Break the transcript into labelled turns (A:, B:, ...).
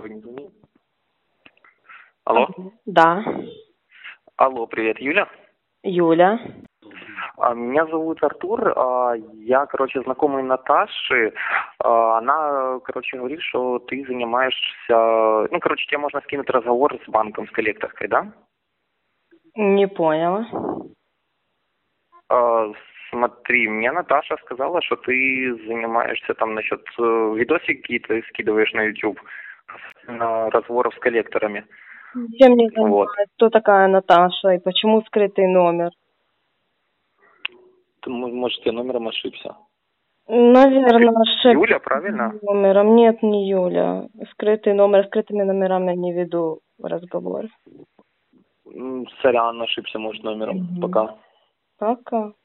A: сегодня звонил. Алло.
B: Да.
A: Алло, привет, Юля.
B: Юля.
A: Меня зовут Артур. Я, знакомый Наташи. Она, говорит, что ты занимаешься... тебе можно скинуть разговор с банком, с коллекторской, да?
B: Не поняла.
A: Смотри, мне Наташа сказала, что ты занимаешься там насчет видосики какие-то скидываешь на YouTube, на разговоров с коллекторами.
B: Чем мне
A: Вот.
B: кто такая Наташа и почему скрытый номер?
A: Ты, может, я номером ошибся.
B: Наверное, ошибка.
A: Юля, правильно?
B: Номером. Нет, не Юля. Скрытый номер. Скрытыми номерами не веду разговор.
A: Сорян, ошибся, может, номером. Пока.
B: Пока.